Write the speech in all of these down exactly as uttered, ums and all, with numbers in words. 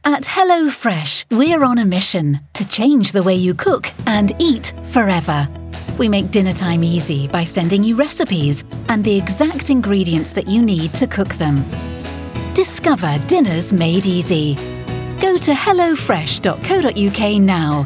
At HelloFresh, we're on a mission to change the way you cook and eat forever. We make dinner time easy by sending you recipes and the exact ingredients that you need to cook them. Discover dinners made easy. Go to hello fresh dot co dot U K now.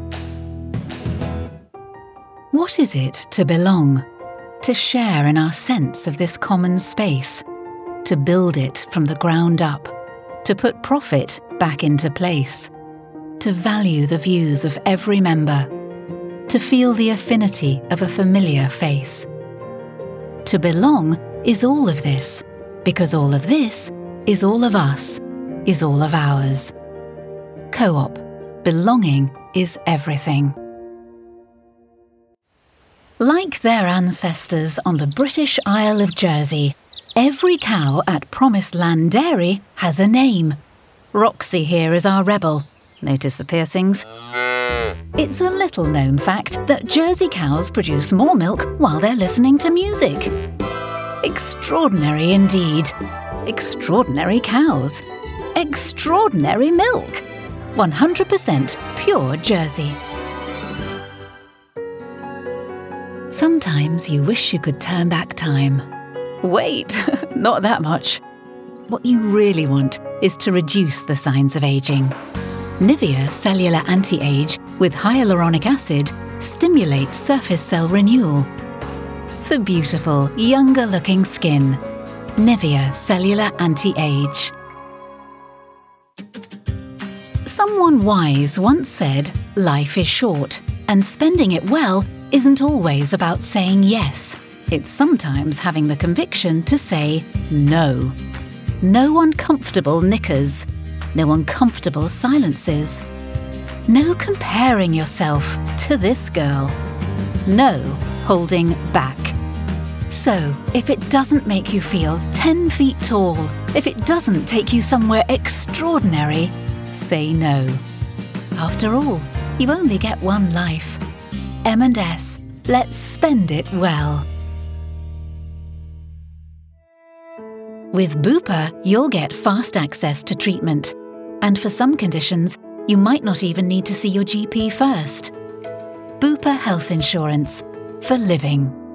What is it to belong? To share in our sense of this common space? To build it from the ground up? To put profit back into place? To value the views of every member? To feel the affinity of a familiar face? To belong is all of this, because all of this is all of us, is all of ours. Co-op. Belonging is everything. Like their ancestors on the British Isle of Jersey, every cow at Promised Land Dairy has a name. Roxy here is our rebel. Notice the piercings? It's a little-known fact that Jersey cows produce more milk while they're listening to music. Extraordinary indeed. Extraordinary cows. Extraordinary milk. one hundred percent pure Jersey. Sometimes you wish you could turn back time. Wait, not that much. What you really want is to reduce the signs of aging. Nivea Cellular Anti-Age with hyaluronic acid stimulates surface cell renewal. For beautiful, younger-looking skin, Nivea Cellular Anti-Age. Someone wise once said, life is short, and spending it well isn't always about saying yes. It's sometimes having the conviction to say no. No uncomfortable knickers. No uncomfortable silences. No comparing yourself to this girl. No holding back. So, if it doesn't make you feel ten feet tall, if it doesn't take you somewhere extraordinary, say no. After all, you only get one life. M and S, let's spend it well. With Bupa, you'll get fast access to treatment. And for some conditions, you might not even need to see your G P first. Bupa Health Insurance. For living.